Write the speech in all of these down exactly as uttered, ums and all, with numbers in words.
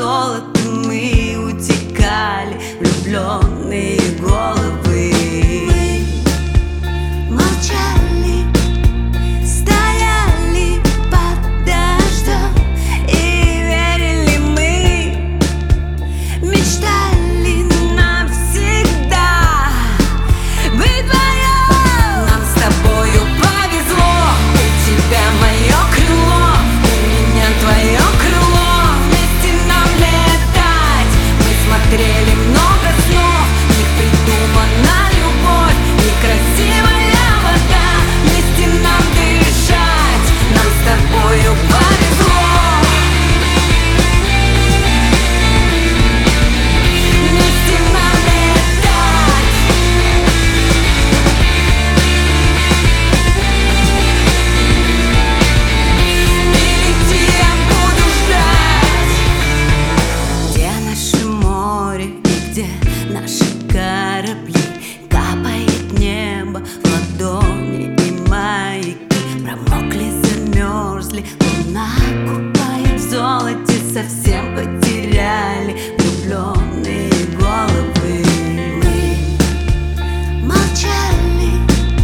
золото мы утекали, влюбленные головы. Мы молчали, стояли под дождем и верили мы, мечтали навсегда быть вдвоем. Нам с тобою повезло, у тебя мое крыло, у меня твое крыло, вместе нам летать. Мы смотрели много снов, в них придумана любовь и красивая вода, вместе нам дышать. Нам с тобою повезло, вместе нам летать. Впереди я буду ждать. Где наше море и где наши корабли? Капает небо в ладони и маяки. Промокли, замерзли, луна купает в золоте. Совсем потеряли влюбленные головы. Мы молчали,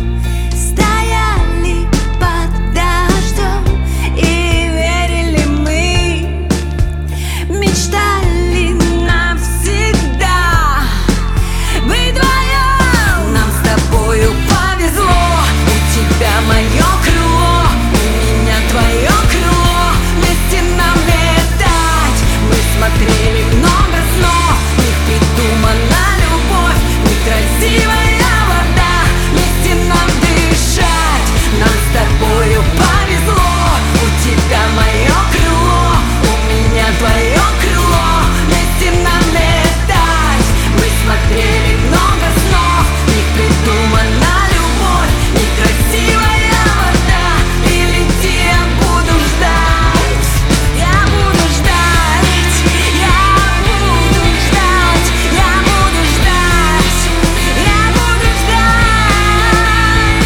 стояли под дождем и верили мы, мечтали навсегда быть вдвоем. Нам с тобою повезло, у тебя мое крыло, у меня твое крыло, вместе нам летать. Мы смотрели много снов, в них придумана любовь и красивая вода, вместе нам дышать. Нам с тобою повезло, у тебя мое крыло, у меня твое крыло, вместе нам летать. Мы смотрели много снов, в них придумана любовь и красивая вода. Прилети, я буду ждать, я буду ждать, я буду ждать, я буду ждать, я буду ждать.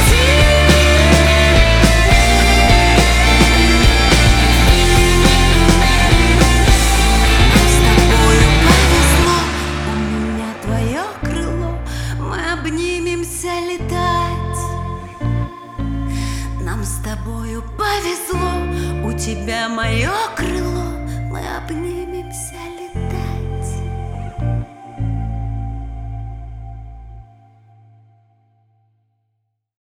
Нам с тобою повезло, у меня твое крыло, мы обнимемся летать. Нам с тобою повезло, у тебя мое крыло, мы обнимемся летать.